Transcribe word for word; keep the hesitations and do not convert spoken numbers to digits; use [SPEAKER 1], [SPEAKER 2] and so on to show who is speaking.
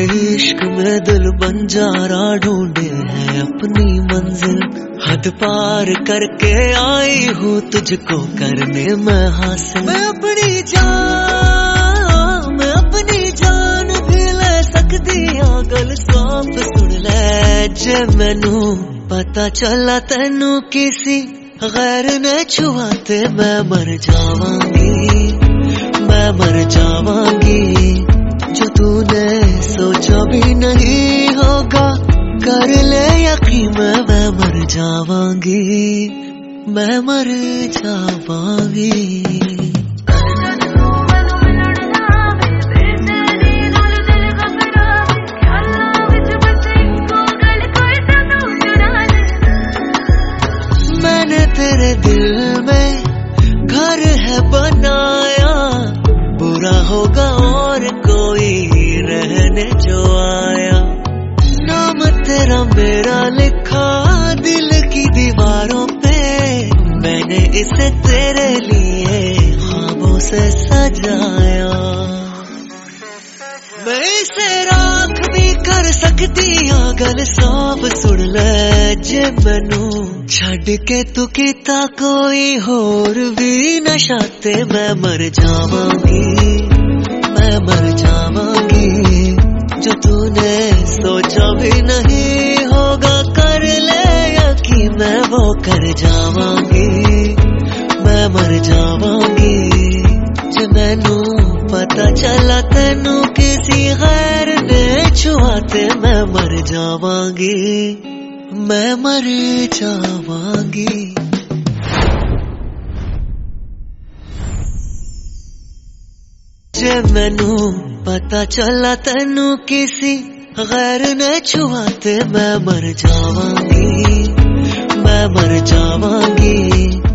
[SPEAKER 1] तेरे इश्क में दिल बंजारा ढूंढे है अपनी मंजिल। हद पार करके आई हूँ तुझको करने में हासिल। मैं अपनी जान मैं अपनी जान भी ले सकती हाँ, गल साफ सुन ले जे मैनू पता चला तेनू किसी गैर ने छुआते मैं मर जावांगी, मैं मर जावांगी। जो तूने सोचा भी नहीं होगा कर ले यकीन मैं मर जावांगी, मैं मर जावांगी। मैंने तेरे दिल में घर है बनाया, बुरा होगा और कोई रहने जो आया। नाम तेरा मेरा लिखा दिल की दीवारों पे, मैंने इसे तेरे लिए ख्वाबों से सजाया। मैं इसे राख भी कर सकती हाँ, गल साफ सुन ले जे मैनू छड़ के तू किता कोई होर भी नशाते मैं मर जावांगी, मैं मर जावांगी। जो तूने सोचा भी नहीं होगा कर ले यकीन मैं वो कर जावांगी, मैं मर जावांगी। जो मैनू पता चला तेनू किसी गैर ने छुआते मैं मर जावांगी, मैं मर जावांगी। जे मैनू पता चला तेनू किसी गैर ने छुआते मैं मर जावांगी, मैं मर जावांगी।